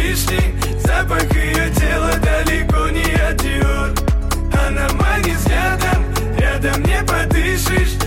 лишний. Запах ее тела далеко не от Dior. Она манит взглядом, рядом не подышишь.